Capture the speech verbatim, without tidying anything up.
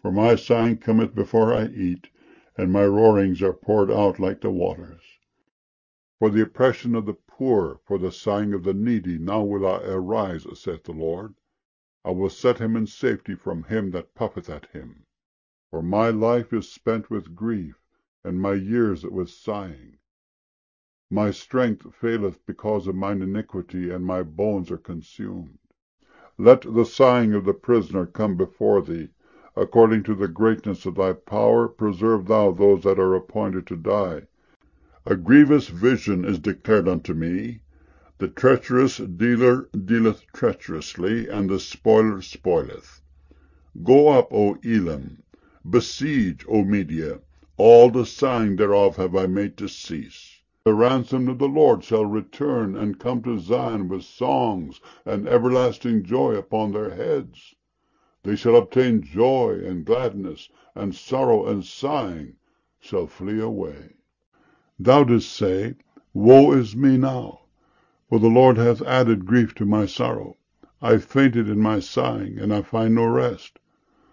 For my sighing cometh before I eat, and my roarings are poured out like the waters. For the oppression of the poor, for the sighing of the needy, now will I arise, saith the Lord. I will set him in safety from him that puffeth at him. For my life is spent with grief, and my years with sighing. My strength faileth because of mine iniquity, and my bones are consumed. Let the sighing of the prisoner come before thee. According to the greatness of thy power, preserve thou those that are appointed to die. A grievous vision is declared unto me. The treacherous dealer dealeth treacherously, and the spoiler spoileth. Go up, O Elam, besiege, O Media. All the sighing thereof have I made to cease. The ransomed of the Lord shall return, and come to Zion with songs and everlasting joy upon their heads. They shall obtain joy and gladness, and sorrow and sighing shall flee away. Thou didst say, Woe is me now! For the Lord hath added grief to my sorrow. I fainted in my sighing, and I find no rest.